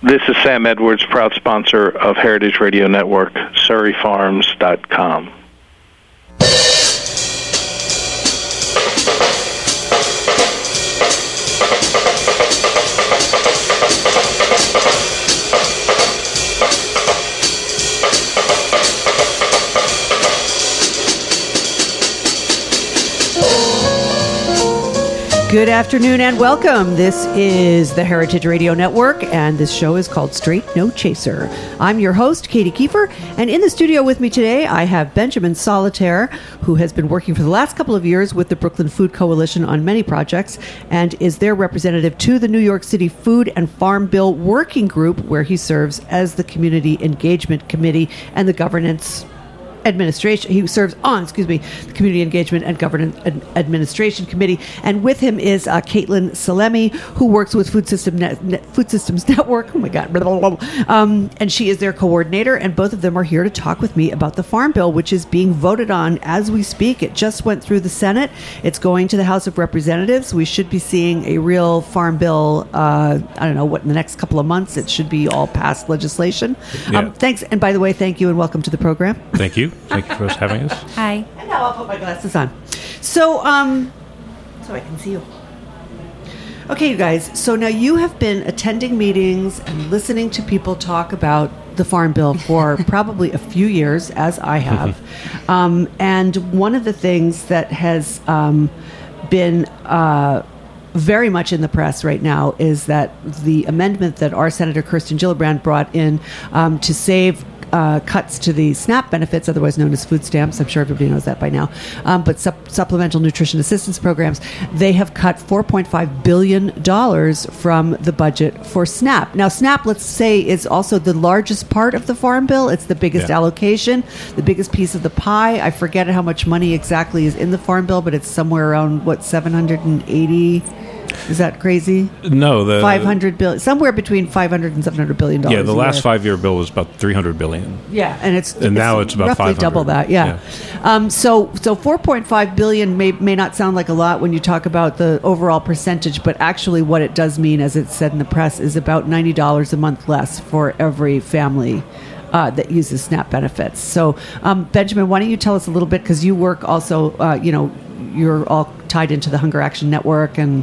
This is Sam Edwards, proud sponsor of Heritage Radio Network, SurreyFarms.com. Good afternoon and welcome. This is the Heritage Radio Network, and this show is called Straight No Chaser. I'm your host, Katie Kiefer, and in the studio with me today, I have Benjamin Solitaire, who has been working for the last couple of years with the Brooklyn Food Coalition on many projects, and is their representative to the New York City Food and Farm Bill Working Group, where he serves as the Community Engagement Committee and the Governance Administration. He serves on, the Community Engagement and Governance Administration Committee. And with him is Caitlin Salemi, who works with Food Systems Network. Oh my God. And she is their coordinator. And both of them are here to talk with me about the Farm Bill, which is being voted on as we speak. It just went through the Senate. It's going to the House of Representatives. We should be seeing a real Farm Bill, in the next couple of months. It should be all passed legislation. Yeah. Thanks. And by the way, thank you and welcome to the program. Thank you. Thank you for having us. Hi. And now I'll put my glasses on. So I can see you. Okay, you guys. So now you have been attending meetings and listening to people talk about the Farm Bill for probably a few years, as I have. And one of the things that has been very much in the press right now is that the amendment that our Senator Kirsten Gillibrand brought in to save cuts to the SNAP benefits, otherwise known as food stamps. I'm sure everybody knows that by now. But supplemental nutrition assistance programs, they have cut $4.5 billion from the budget for SNAP. Now, SNAP, let's say, is also the largest part of the Farm Bill. It's the biggest allocation, the biggest piece of the pie. I forget how much money exactly is in the Farm Bill, but it's somewhere around, 780? Is that crazy? No, the 500 billion, somewhere between 500 and 700 billion dollars. Yeah, the last 5-year bill was about 300 billion. Yeah, and now it's about roughly 500. double that. Yeah. So 4.5 billion may not sound like a lot when you talk about the overall percentage, but actually what it does mean, as it's said in the press, is about $90 a month less for every family that uses SNAP benefits. So, Benjamin, why don't you tell us a little bit, because you work also, you're all tied into the Hunger Action Network and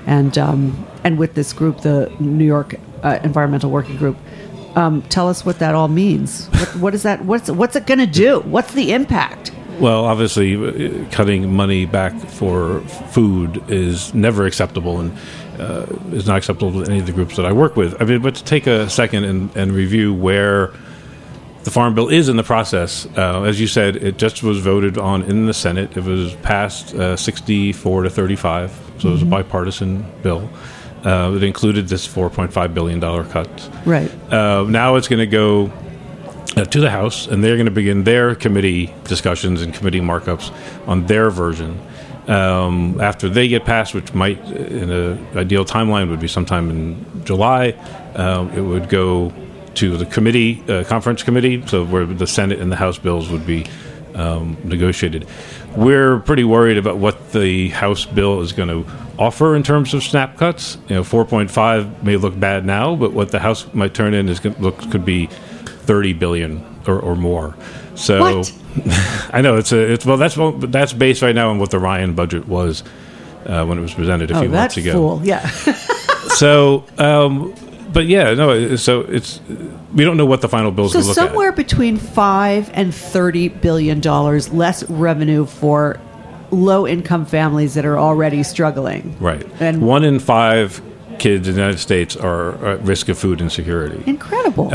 with this group, the New York Environmental Working Group. Tell us what that all means. What is that? What's it going to do? What's the impact? Well, obviously, cutting money back for food is never acceptable, and is not acceptable to any of the groups that I work with. I mean, but to take a second and review where the Farm Bill is in the process. As you said, it just was voted on in the Senate. It was passed 64 to 35, so it was a bipartisan bill. It included this $4.5 billion cut. Right. Now it's going to go to the House, and they're going to begin their committee discussions and committee markups on their version. After they get passed, which might, in an ideal timeline, would be sometime in July, it would go to the committee, conference committee, so where the Senate and the House bills would be negotiated. We're pretty worried about what the House bill is going to offer in terms of SNAP cuts. 4.5 may look bad now, but what the House might turn in could be $30 billion or more. So what? I know that's based right now on what the Ryan budget was when it was presented a few months ago. Fool. Yeah. So. But yeah, no. So we don't know what the final bill is going to look at. So somewhere between $5 and $30 billion less revenue for low-income families that are already struggling. Right. And 1 in 5 kids in the United States are at risk of food insecurity. Incredible.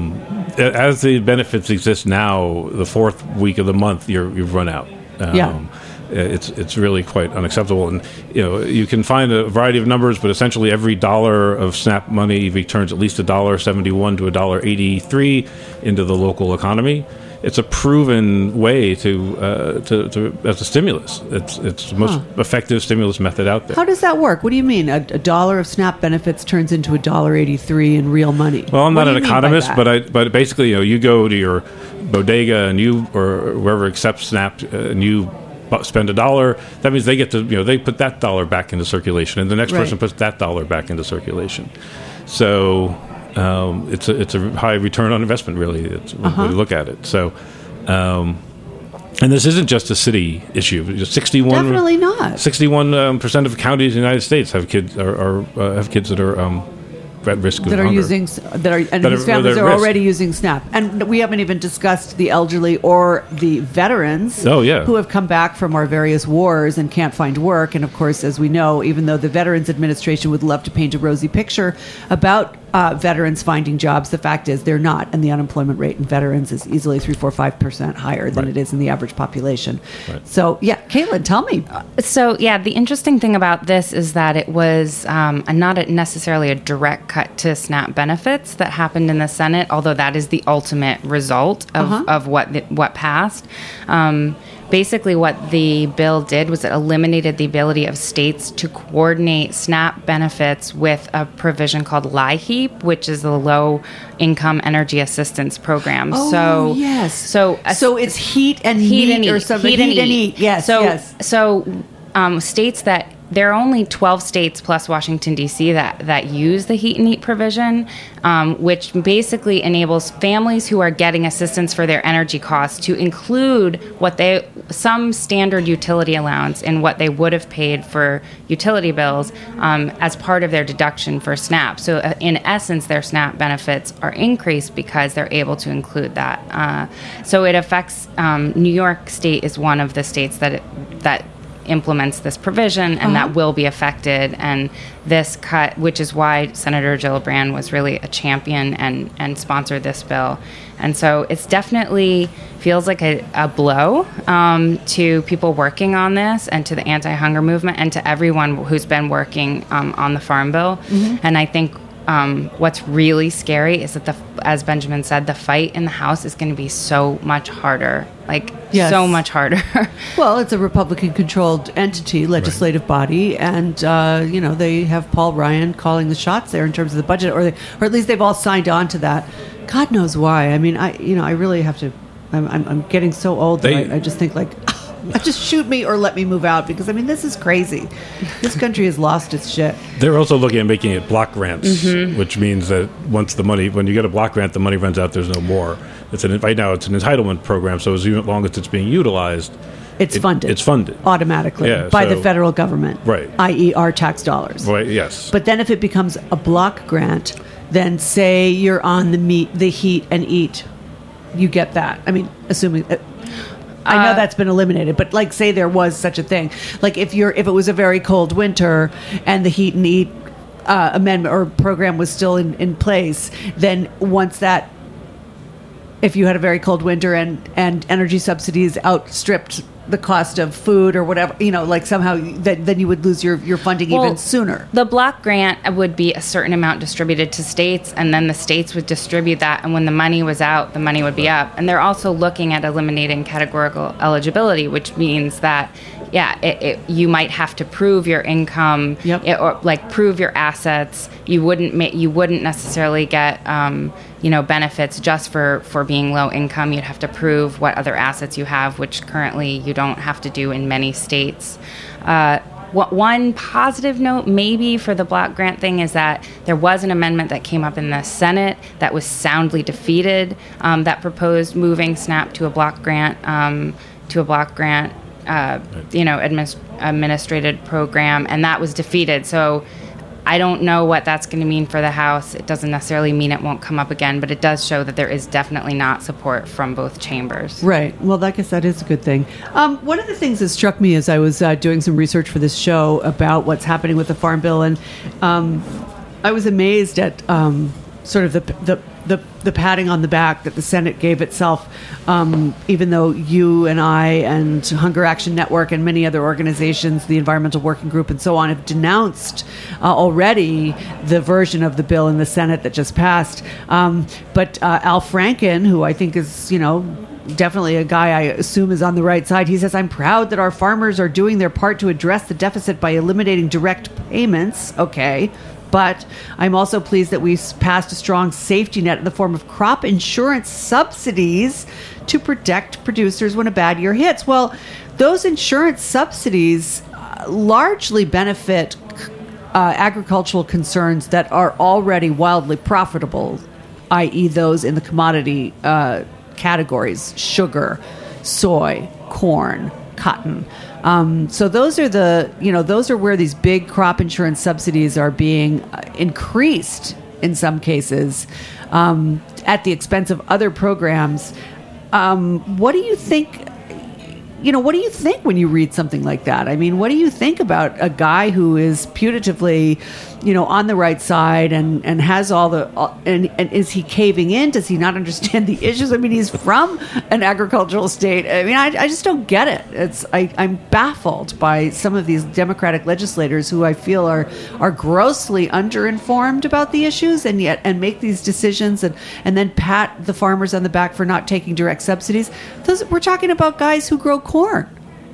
As the benefits exist now, the 4th week of the month, you've run out. It's really quite unacceptable, and you can find a variety of numbers, but essentially every dollar of SNAP money returns at least $1.71 to $1.83 into the local economy. It's a proven way to as a stimulus. It's the most effective stimulus method out there. How does that work? What do you mean? A dollar of SNAP benefits turns into $1.83 in real money? Well, I'm not an economist, but basically, you go to your bodega and or wherever accepts SNAP, and you spend $1. That means they get to they put that dollar back into circulation, and the next person puts that dollar back into circulation. So it's a high return on investment, really. It's when you look at it. So, and this isn't just a city issue. Definitely not. 61% of counties in the United States have kids have kids that are at risk of hunger. Whose families are already using SNAP. And we haven't even discussed the elderly or the veterans who have come back from our various wars and can't find work. And of course, as we know, even though the Veterans Administration would love to paint a rosy picture about veterans finding jobs, the fact is they're not. And the unemployment rate in veterans is easily 3-5% higher than it is in the average population. Right. So, Caitlin, tell me. The interesting thing about this is that it was not necessarily a direct cut to SNAP benefits that happened in the Senate, although that is the ultimate result of what passed. Basically, what the bill did was it eliminated the ability of states to coordinate SNAP benefits with a provision called LIHEAP, which is the Low Income Energy Assistance Program. Oh, yes. So it's heat and heat or something. Heat and heat. Yes. So states that there are only 12 states plus Washington, D.C. that use the heat and eat provision, which basically enables families who are getting assistance for their energy costs to include some standard utility allowance in what they would have paid for utility bills as part of their deduction for SNAP. So in essence, their SNAP benefits are increased because they're able to include that. So it affects New York State is one of the states that implements this provision, and that will be affected. And this cut, which is why Senator Gillibrand was really a champion and sponsored this bill. And so it's definitely feels like a blow to people working on this and to the anti-hunger movement and to everyone who's been working on the Farm Bill. And I think what's really scary is that, as Benjamin said, the fight in the House is going to be so much harder. So much harder. Well, it's a Republican-controlled entity, legislative body, and they have Paul Ryan calling the shots there in terms of the budget, or at least they've all signed on to that. God knows why. I mean, I really have to. I'm getting so old that I just think just shoot me or let me move out, because this is crazy. This country has lost its shit. They're also looking at making it block grants, which means that when you get a block grant, the money runs out. There's no more. Right now it's an entitlement program, so as long as it's being utilized, it's funded. It's funded automatically by the federal government, right? I.e., our tax dollars. Right. Yes. But then if it becomes a block grant, then say you're on the heat and eat, you get that. Assuming. I know that's been eliminated, but say there was such a thing. If it was a very cold winter and the heat and eat amendment or program was still in place, then once that, if you had a very cold winter and energy subsidies outstripped the cost of food or whatever, somehow then you would lose your funding even sooner. The block grant would be a certain amount distributed to states, and then the states would distribute that, and when the money was out, the money would be up. And they're also looking at eliminating categorical eligibility, which means that you might have to prove your income, or prove your assets. You wouldn't necessarily get benefits just for being low income. You'd have to prove what other assets you have, which currently you don't have to do in many states. One positive note maybe for the block grant thing is that there was an amendment that came up in the Senate that was soundly defeated that proposed moving SNAP to a block grant, administrated program, and that was defeated. So I don't know what that's going to mean for the House. It doesn't necessarily mean it won't come up again, but it does show that there is definitely not support from both chambers. Right. Well, I guess that is a good thing. One of the things that struck me as I was doing some research for this show about what's happening with the Farm Bill, and I was amazed at sort of the patting on the back that the Senate gave itself, even though you and I and Hunger Action Network and many other organizations, the Environmental Working Group and so on, have denounced already the version of the bill in the Senate that just passed. But Al Franken, who I think is, definitely a guy I assume is on the right side, he says, "I'm proud that our farmers are doing their part to address the deficit by eliminating direct payments." Okay. But I'm also pleased that we passed a strong safety net in the form of crop insurance subsidies to protect producers when a bad year hits. Well, those insurance subsidies largely benefit agricultural concerns that are already wildly profitable, i.e. those in the commodity categories: sugar, soy, corn, cotton. So those are those are where these big crop insurance subsidies are being increased in some cases at the expense of other programs. What do you think? What do you think when you read something like that? I mean, what do you think about a guy who is putatively, on the right side and has all the, and is he caving in? Does he not understand the issues? I mean, he's from an agricultural state. I mean, I just don't get it. I'm baffled by some of these Democratic legislators who I feel are grossly underinformed about the issues and make these decisions and then pat the farmers on the back for not taking direct subsidies. We're talking about guys who grow corn.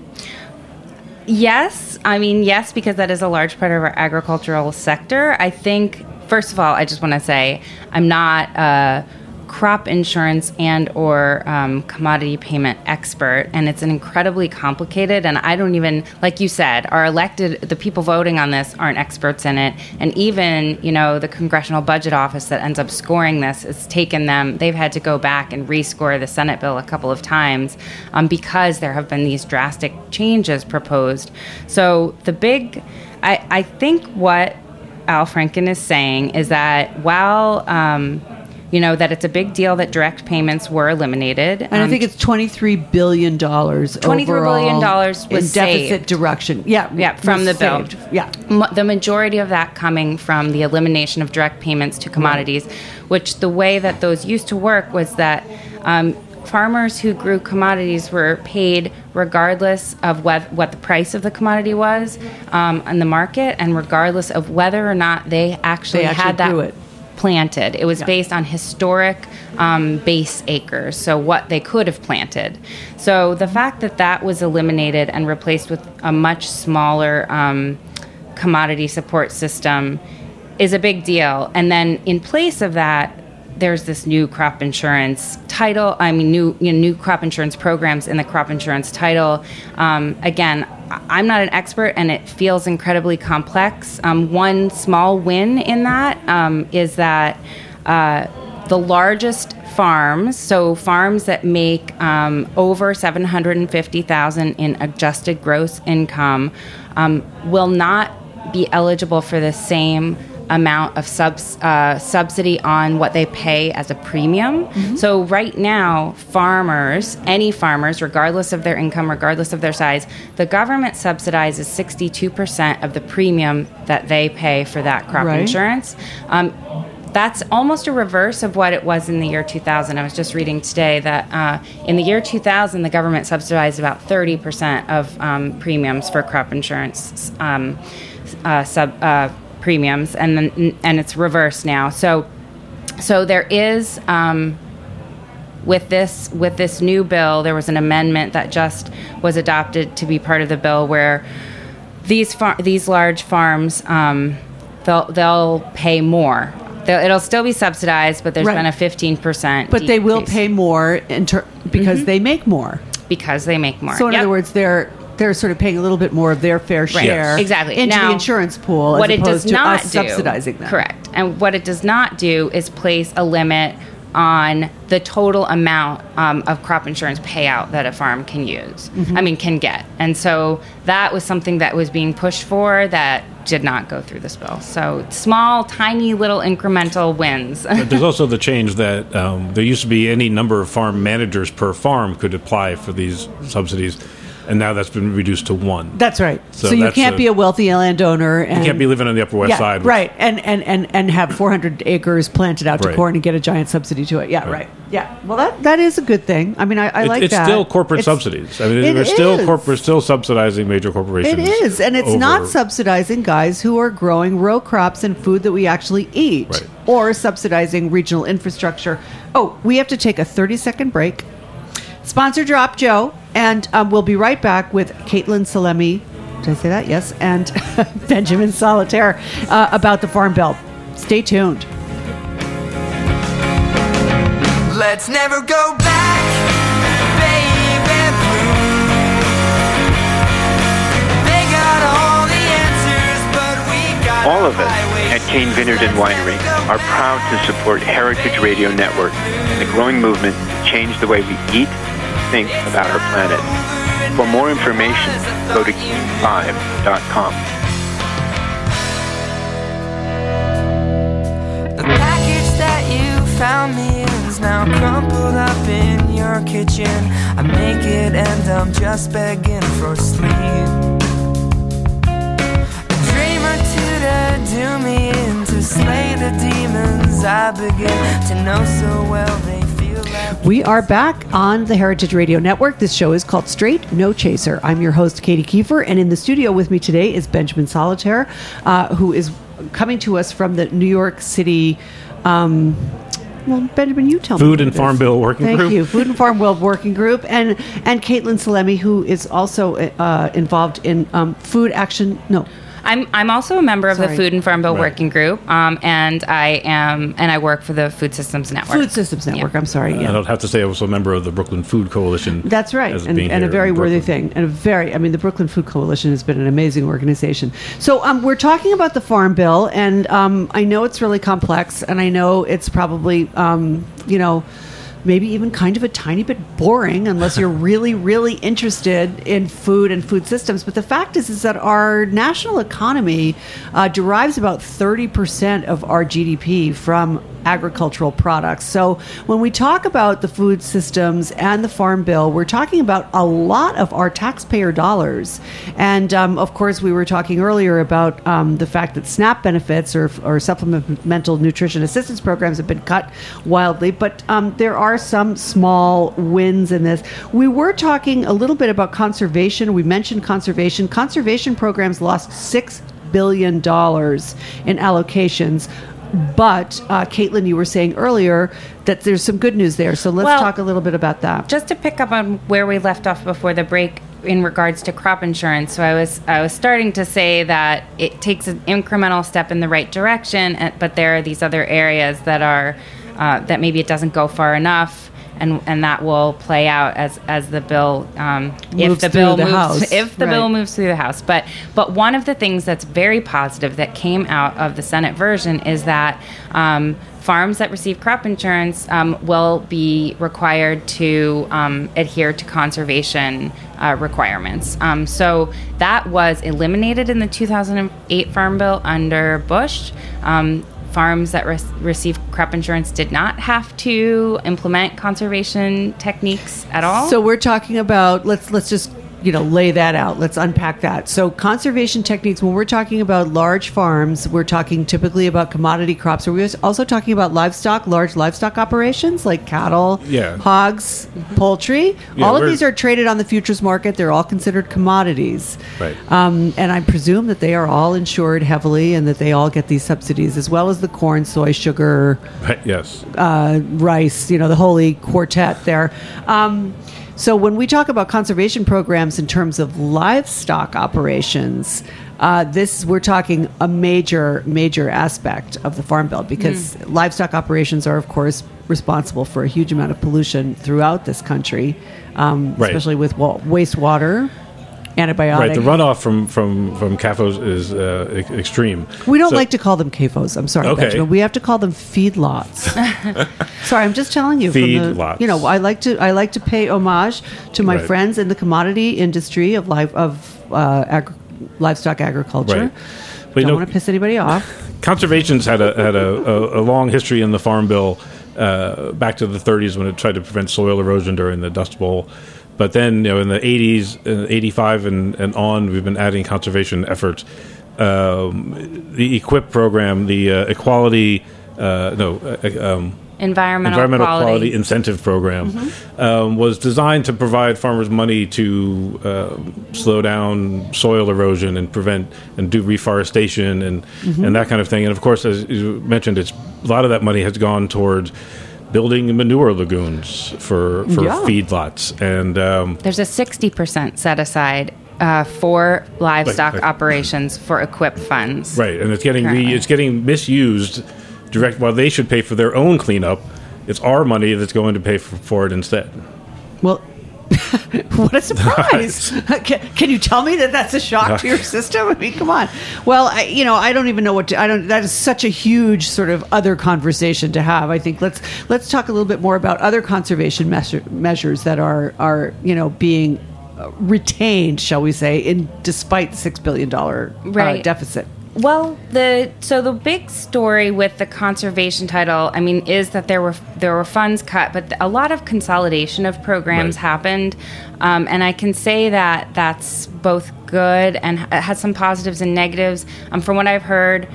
Yes, because that is a large part of our agricultural sector. I think, first of all, I just want to say I'm not a crop insurance and or commodity payment expert, and it's an incredibly complicated, and I don't even, like you said, the people voting on this aren't experts in it, and even, the Congressional Budget Office that ends up scoring this, they've had to go back and rescore the Senate bill a couple of times because there have been these drastic changes proposed. So I think what Al Franken is saying is that while that it's a big deal that direct payments were eliminated. And I think it's $23 billion $23 billion was in deficit saved. direction. Yeah, from the bill. Yeah. The majority of that coming from the elimination of direct payments to commodities, which the way that those used to work was that farmers who grew commodities were paid regardless of what the price of the commodity was on the market, and regardless of whether or not they actually had that grew it. Planted. It was based on historic base acres, so what they could have planted. So the fact that was eliminated and replaced with a much smaller commodity support system is a big deal. And then in place of that, there's this new crop insurance title. New crop insurance programs in the crop insurance title. Again, I'm not an expert, and it feels incredibly complex. One small win in that is that the largest farms, so farms that make over $750,000 in adjusted gross income, will not be eligible for the same amount of subsidy on what they pay as a premium. Mm-hmm. So right now, any farmers, regardless of their income, regardless of their size, the government subsidizes 62% of the premium that they pay for that crop insurance. That's almost a reverse of what it was in the year 2000. I was just reading today that in the year 2000, the government subsidized about 30% of premiums for crop insurance premiums, and it's reversed now. So there is with this new bill, there was an amendment that just was adopted to be part of the bill where these large farms they'll pay more. It'll still be subsidized, but there's been a 15%. But they will pay more because they make more. Because they make more. So in other words, they're sort of paying a little bit more of their fair share exactly. into now, the insurance pool as opposed to us subsidizing them. Correct. And what it does not do is place a limit on the total amount of crop insurance payout that a farm can use. Mm-hmm. Can get. And so that was something that was being pushed for that did not go through this bill. So small, tiny, little incremental wins. But there's also the change that there used to be any number of farm managers per farm could apply for these subsidies. And now that's been reduced to one. That's right. So you can't be a wealthy landowner. And, you can't be living on the Upper West Side. Right. And have 400 acres planted out to corn and get a giant subsidy to it. Yeah, right. Yeah. Well, that is a good thing. I like it's that. It's still corporate subsidies. We're still subsidizing major corporations. It is. And it's not subsidizing guys who are growing row crops and food that we actually eat. Right. Or subsidizing regional infrastructure. Oh, we have to take a 30-second break. Sponsor drop, Joe. And we'll be right back with Caitlin Salemi, did I say that? Yes. And Benjamin Solitaire about the Farm Bill. Stay tuned. Let's never go back, baby blue. They got all the answers, but we got All of us at Cane Vineyard and Winery are proud to support Heritage Radio Network and the growing movement to change the way we eat, think about our planet. For more information, go to cane5.com. The package that you found me is now crumpled up in your kitchen. I make it and I'm just begging for sleep. A dream or two to do me in, to slay the demons I begin to know so well they feel like. We are back on the Heritage Radio Network. This show is called Straight No Chaser. I'm your host, Katie Kiefer, and in the studio with me today is Benjamin Solitaire, who is coming to us from the New York City. Well, Benjamin, you tell me. Food and Farm Bill Working Group. Thank you. Food and Farm Bill Working Group. And Caitlin Salemi, who is also involved in Food Action. No. I'm also a member of the Food and Farm Bill Right. Working Group, and I work for the Food Systems Network. Food Systems Network. Yeah. I'm sorry. I Yeah. don't have to say I was a member of the Brooklyn Food Coalition. That's right, as and being a here very in worthy Brooklyn. thing, and the Brooklyn Food Coalition has been an amazing organization. So we're talking about the Farm Bill, and I know it's really complex, and I know it's probably, maybe even kind of a tiny bit boring unless you're really, really interested in food and food systems. But the fact is that our national economy derives about 30% of our GDP from agricultural products. So when we talk about the food systems and the Farm Bill, we're talking about a lot of our taxpayer dollars. And of course, we were talking earlier about the fact that SNAP benefits or supplemental nutrition assistance programs have been cut wildly, but there are some small wins in this. We were talking a little bit about conservation. We mentioned conservation. Conservation programs lost $6 billion in allocations. But, Caitlin, you were saying earlier that there's some good news there. So let's talk a little bit about that. Just to pick up on where we left off before the break in regards to crop insurance. So I was starting to say that it takes an incremental step in the right direction, but there are these other areas that are that maybe it doesn't go far enough. And that will play out as the bill if the bill moves through the House. But one of the things that's very positive that came out of the Senate version is that farms that receive crop insurance will be required to adhere to conservation requirements. So that was eliminated in the 2008 Farm Bill under Bush. Farms that receive crop insurance did not have to implement conservation techniques at all. So we're talking about, let's just lay that out. Let's unpack that. So conservation techniques, when we're talking about large farms, we're talking typically about commodity crops. Are we also talking about large livestock operations like cattle, hogs, poultry? All of these are traded on the futures market. They're all considered commodities. Right. And I presume that they are all insured heavily and that they all get these subsidies, as well as the corn, soy, sugar, Yes. Rice, the holy quartet there. So when we talk about conservation programs in terms of livestock operations, we're talking a major aspect of the Farm Bill, because livestock operations are, of course, responsible for a huge amount of pollution throughout this country, especially with wastewater, antibiotics. Right, the runoff from CAFOs is extreme. We don't like to call them CAFOs. I'm sorry, Okay. Benjamin. We have to call them feedlots. Sorry, I'm just telling you. Feedlots. I like to pay homage to my Right. friends in the commodity industry of livestock agriculture. Right. But, Don't want to piss anybody off. Conservation's had a long history in the Farm Bill back to the 30s when it tried to prevent soil erosion during the Dust Bowl. But then, in the 80s, 85 and on, we've been adding conservation efforts. The EQIP program, the Environmental Quality Incentive Program, was designed to provide farmers money to slow down soil erosion and prevent and do reforestation and that kind of thing. And of course, as you mentioned, a lot of that money has gone towards building manure lagoons for feedlots. And there's a 60% set aside for livestock operations for EQIP funds. Right, and it's getting misused. While they should pay for their own cleanup, it's our money that's going to pay for it instead. Well, What a surprise! Can you tell me that that's a shock to your system? I mean, come on. Well, I don't even know what to, I don't. That is such a huge sort of other conversation to have. I think let's talk a little bit more about other conservation measures that are being retained, shall we say, despite the $6 billion deficit. Well, the big story with the conservation title, I mean, is that there were funds cut, but a lot of consolidation of programs happened, and I can say that that's both good and it has some positives and negatives. From what I've heard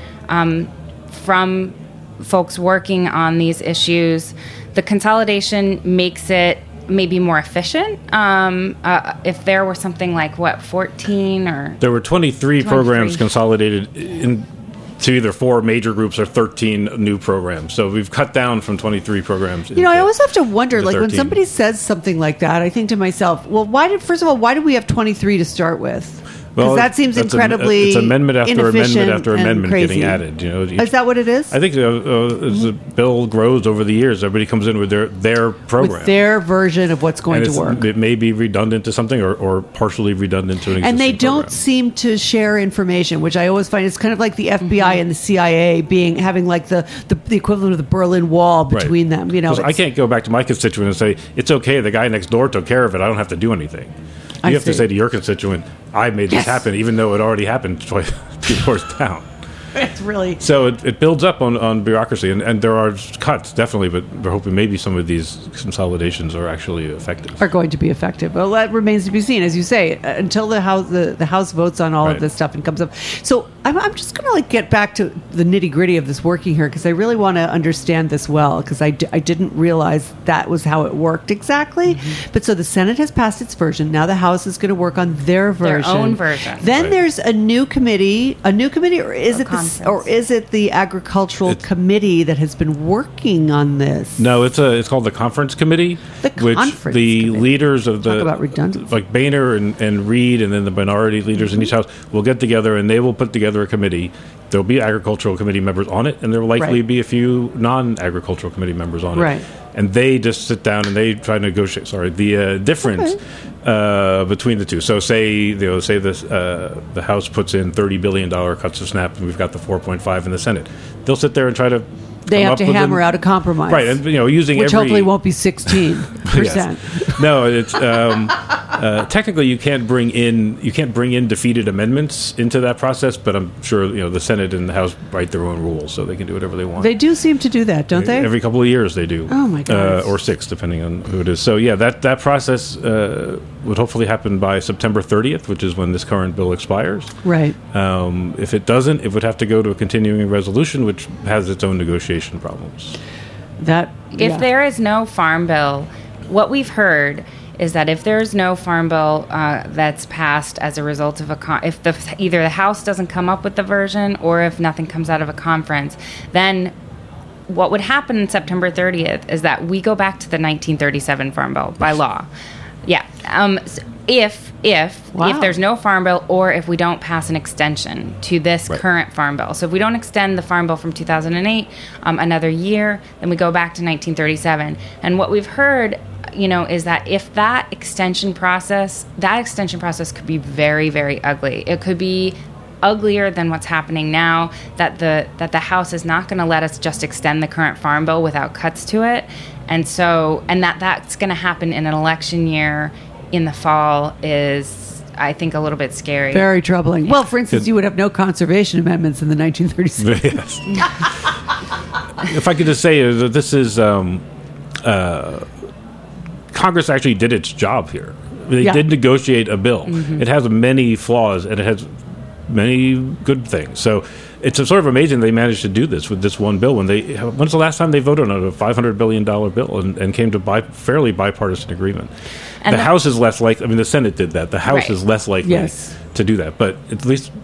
from folks working on these issues, the consolidation makes it maybe more efficient. If there were something like 14 or there were 23 programs consolidated to either 4 major groups or 13 new programs. So we've cut down from 23 programs. I always have to wonder, like when somebody says something like that, I think to myself, well, why did we have 23 to start with? Because that seems incredibly it's amendment after amendment after amendment crazy. Getting added. Is that what it is? I think as the bill grows over the years, everybody comes in with their program, with their version of what's going to work. It may be redundant to something or partially redundant to an existing and they don't program. seem to share information, which I always find it's kind of like the FBI and the CIA having like the equivalent of the Berlin Wall between them. I can't go back to my constituent and say it's okay. The guy next door took care of it. I don't have to do anything. You have to say to your constituent, I made this happen, even though it already happened 2 doors down. It's really... So it builds up on bureaucracy, and there are cuts, definitely, but we're hoping maybe some of these consolidations are actually effective. Are going to be effective. Well, that remains to be seen, as you say, until the House votes on all of this stuff and comes up. So I'm just going to get back to the nitty-gritty of this working here, because I really want to understand this well, because I didn't realize that was how it worked exactly. Mm-hmm. But so the Senate has passed its version. Now the House is going to work on their version. Their own version. Then there's a new committee, or is it the Agricultural Committee that has been working on this? No, it's called the Conference Committee, leaders of Talk about redundancy. like Boehner and Reid, and then the minority leaders in each house will get together and they will put together a committee. There'll be agricultural committee members on it, and there will likely be a few non-agricultural committee members on it. And they just sit down and they try to negotiate. The difference between the two. So say the House puts in $30 billion cuts to SNAP, and we've got the 4.5 in the Senate. They'll sit there and try to. They have to hammer out a compromise, right? And using which hopefully won't be 16%. No, it's technically you can't bring in defeated amendments into that process, but I'm sure the Senate and the House write their own rules, so they can do whatever they want. They do seem to do that, don't they? Every couple of years they do. Oh my God! Or 6, depending on who it is. So that process would hopefully happen by September 30th, which is when this current bill expires. Right. If it doesn't, it would have to go to a continuing resolution, which has its own negotiation problems. If there is no farm bill, what we've heard is that if there's no farm bill that's passed as a result of either the House doesn't come up with the version, or if nothing comes out of a conference, then what would happen on September 30th is that we go back to the 1937 Farm Bill by law. Yeah. If there's no farm bill, or if we don't pass an extension to this current farm bill. So if we don't extend the farm bill from 2008 another year, then we go back to 1937. And what we've heard, is that if that extension process could be very, very ugly. It could be uglier than what's happening now, that the House is not going to let us just extend the current farm bill without cuts to it. And that's going to happen in an election year in the fall is, I think, a little bit scary. Very troubling. Yeah. Well, for instance, you would have no conservation amendments in the 1930s. Yes. If I could just say that this is Congress actually did its job here. They did negotiate a bill. Mm-hmm. It has many flaws, and it has many good things. So it's sort of amazing they managed to do this with this one bill. When's the last time they voted on a $500 billion bill and came to fairly bipartisan agreement? The House is less likely. I mean, the Senate did that. The House is less likely to do that. But at least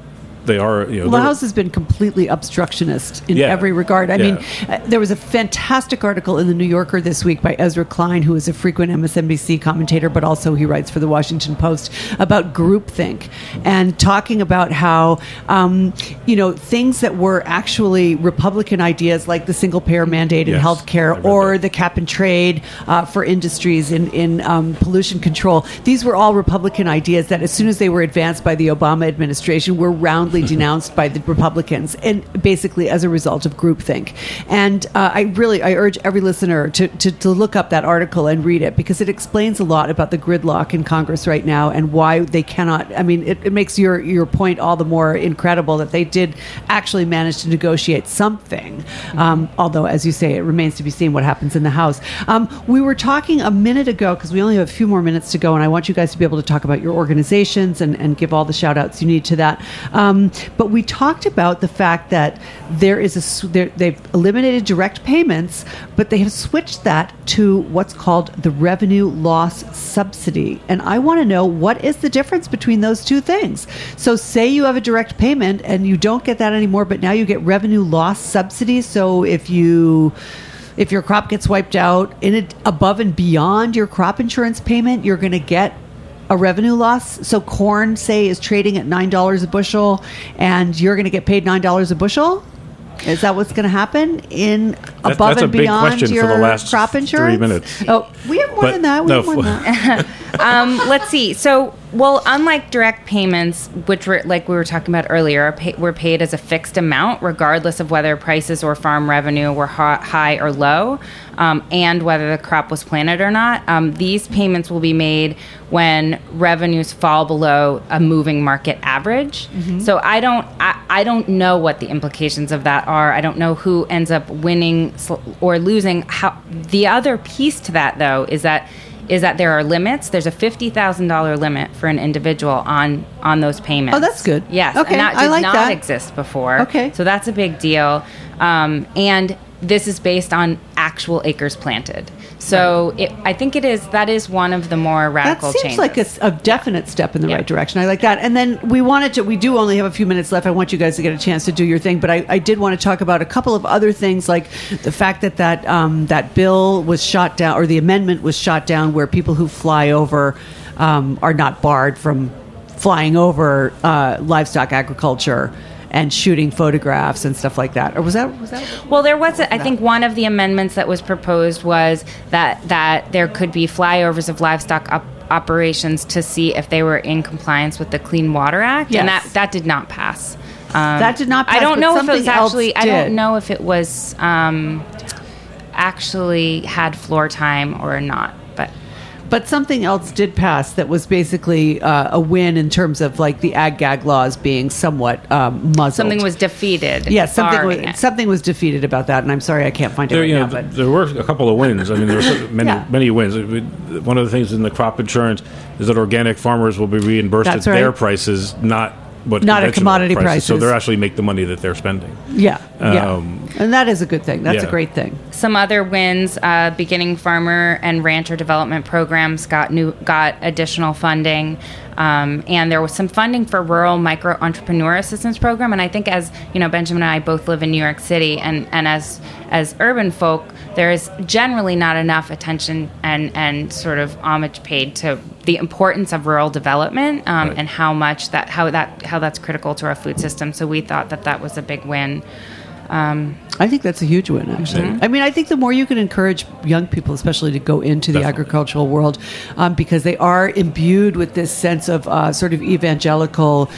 they are. You know, Laos has been completely obstructionist in every regard. I mean, there was a fantastic article in the New Yorker this week by Ezra Klein, who is a frequent MSNBC commentator, but also he writes for the Washington Post, about groupthink and talking about how, things that were actually Republican ideas like the single-payer mandate in healthcare or the cap and trade for industries in pollution control, these were all Republican ideas that as soon as they were advanced by the Obama administration were roundly denounced by the Republicans, and basically as a result of groupthink. And I urge every listener to look up that article and read it, because it explains a lot about the gridlock in Congress right now and why they cannot. I mean, it makes your point all the more incredible that they did actually manage to negotiate something. Although, as you say, it remains to be seen what happens in the House. We were talking a minute ago, because we only have a few more minutes to go, and I want you guys to be able to talk about your organizations and give all the shout outs you need to that. But we talked about the fact that they've eliminated direct payments, but they have switched that to what's called the revenue loss subsidy. And I want to know, what is the difference between those two things? So say you have a direct payment and you don't get that anymore, but now you get revenue loss subsidy. So if your crop gets wiped out above and beyond your crop insurance payment, you're going to get a revenue loss. So corn, say, is trading at $9 a bushel, and you're going to get paid $9 a bushel. Is that what's going to happen above and beyond your for the last crop insurance? 3 minutes. Oh, we have more than that. Let's see. So, unlike direct payments, which were, like we were talking about earlier, were paid as a fixed amount, regardless of whether prices or farm revenue were high or low, and whether the crop was planted or not. These payments will be made when revenues fall below a moving market average. Mm-hmm. So I don't know what the implications of that are. I don't know who ends up winning or losing. The other piece to that, though, is that there are limits. There's a $50,000 limit for an individual on those payments. Oh, that's good. Yes. Okay. And that did not that. Exist before. Okay. So that's a big deal. And this is based on actual acres planted. So I think that is one of the more radical changes. That seems like a definite step in the right direction. I like that. And then we do only have a few minutes left. I want you guys to get a chance to do your thing, but I did want to talk about a couple of other things, like the fact that bill was shot down, or the amendment was shot down, where people who fly over are not barred from flying over livestock agriculture and shooting photographs and stuff like that. Or was that? Well, there was. I think one of the amendments that was proposed was that there could be flyovers of livestock operations to see if they were in compliance with the Clean Water Act, yes. And that did not pass. That did not pass. I don't know if it was actually. I don't know if it was actually had floor time or not, But something else did pass that was basically a win in terms of like the ag-gag laws being somewhat muzzled. Something was defeated. Yes, something was defeated about that, and I'm sorry I can't find it right now. But there were a couple of wins. I mean, there were many wins. One of the things in the crop insurance is that organic farmers will be reimbursed at their prices, not at commodity prices. So they're actually make the money that they're spending. Yeah, and that is a good thing. That's a great thing. Some other wins: beginning farmer and rancher development programs got additional funding, and there was some funding for rural micro entrepreneur assistance program. And I think, as you know, Benjamin and I both live in New York City, and as urban folk, there is generally not enough attention and sort of homage paid to the importance of rural development and how that's critical to our food system. So we thought that was a big win. I think that's a huge win, actually. Mm-hmm. I mean, I think the more you can encourage young people, especially to go into the agricultural world, because they are imbued with this sense of sort of evangelical,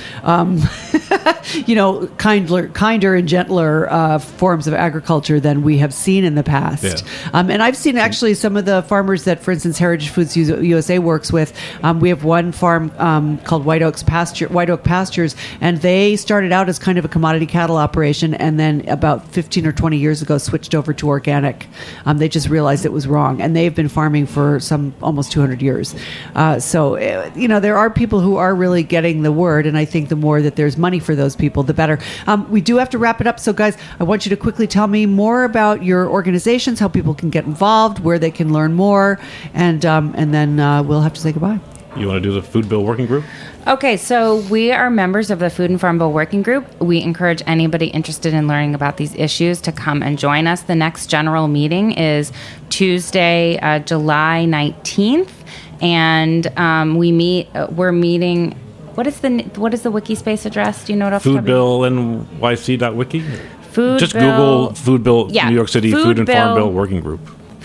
kinder and gentler forms of agriculture than we have seen in the past. Yeah. And I've seen actually some of the farmers that, for instance, Heritage Foods USA works with. We have one farm called White Oak Pastures, and they started out as kind of a commodity cattle operation, and then about 15 or 20 years ago switched over to organic. They just realized it was wrong, and they've been farming for almost 200 years. So there are people who are really getting the word, and I think the more that there's money for those people, the better. We do have to wrap it up. So guys, I want you to quickly tell me more about your organizations, how people can get involved, where they can learn more, and then we'll have to say goodbye. you want to do the Food Bill Working Group? Okay, so we are members of the Food and Farm Bill Working Group. We encourage anybody interested in learning about these issues to come and join us. The next general meeting is Tuesday, July 19th, and we're meeting. What is the Wikispace address? Do you know what off the top of your Foodbillnyc.wiki? Just Bill, Google Food Bill New York City Food and Farm Bill Working Group.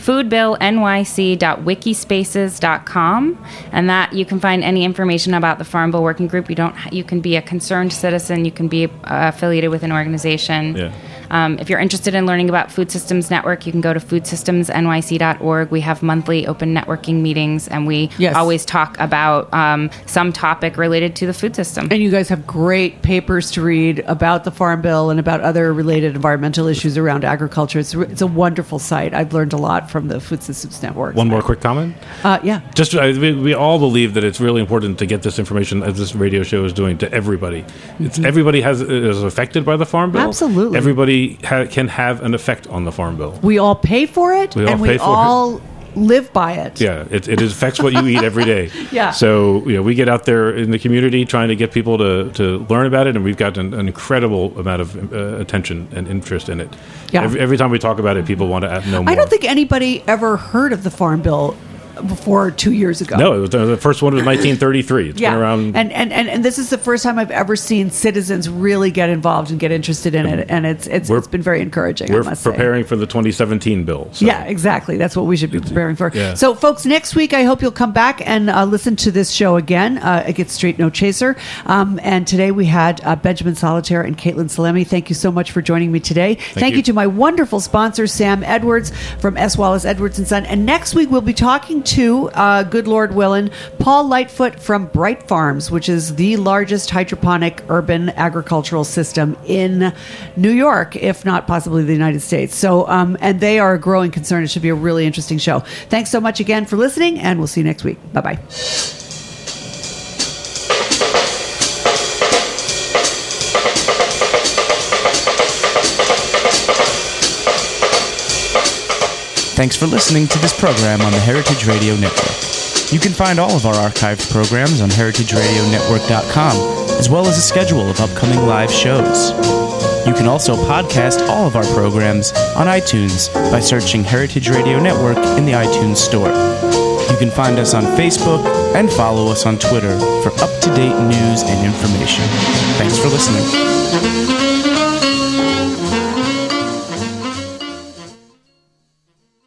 foodbillnyc.wikispaces.com, and that you can find any information about the Farm Bill Working Group. You can be a concerned citizen. You can be affiliated with an organization. Yeah. If you're interested in learning about Food Systems Network, you can go to foodsystemsnyc.org. We have monthly open networking meetings, and we always talk about some topic related to the food system. And you guys have great papers to read about the Farm Bill and about other related environmental issues around agriculture. It's a wonderful site. I've learned a lot from the Food Systems Network. One more quick comment? Yeah. Just we all believe that it's really important to get this information, as this radio show is doing, to everybody. Everybody is affected by the Farm Bill. Absolutely. Everybody can have an effect on the Farm Bill. We all pay for it, we all live by it. Yeah, it affects what you eat every day. Yeah. So we get out there in the community trying to get people to learn about it, and we've got an incredible amount of attention and interest in it. Yeah. Every time we talk about it, people want to know more. I don't think anybody ever heard of the Farm Bill before 2 years ago. No, it was, the first one was 1933. It's been around. And this is the first time I've ever seen citizens really get involved and get interested in it, and it's been very encouraging. We're I must say. preparing for the 2017 bill. So. Yeah, exactly. That's what we should be preparing for. Yeah. So, folks, next week I hope you'll come back and listen to this show again. It gets Straight No Chaser. And today we had Benjamin Solitaire and Caitlin Salemi. Thank you so much for joining me today. Thank you to my wonderful sponsor, Sam Edwards from S. Wallace Edwards & Son. And next week we'll be talking to, good Lord willing, Paul Lightfoot from Bright Farms, which is the largest hydroponic urban agricultural system in New York, if not possibly the United States. So, and they are a growing concern. It should be a really interesting show. Thanks so much again for listening, and we'll see you next week. Bye-bye. Thanks for listening to this program on the Heritage Radio Network. You can find all of our archived programs on heritageradionetwork.com, as well as a schedule of upcoming live shows. You can also podcast all of our programs on iTunes by searching Heritage Radio Network in the iTunes Store. You can find us on Facebook and follow us on Twitter for up-to-date news and information. Thanks for listening.